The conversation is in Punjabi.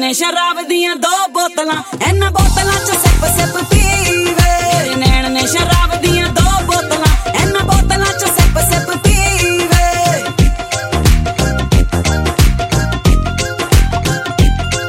ਨੇ ਸ਼ਰਾਬ ਦੀਆਂ 2 ਬੋਤਲਾਂ, ਇਹਨਾਂ ਬੋਤਲਾਂ ਚ ਸਿਪ ਸਿਪ